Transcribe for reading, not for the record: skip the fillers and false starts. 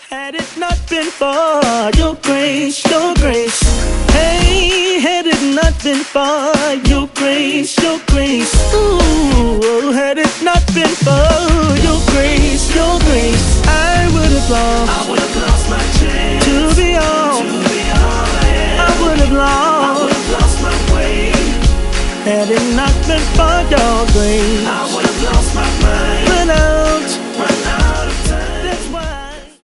Had it not been for your grace, your grace. Hey, had it not been for your grace, your grace. Ooh, had it not been for your grace, I would have lost my chance to be all I am. I would have lost my way. Had it not been for your grace, I would have lost my mind.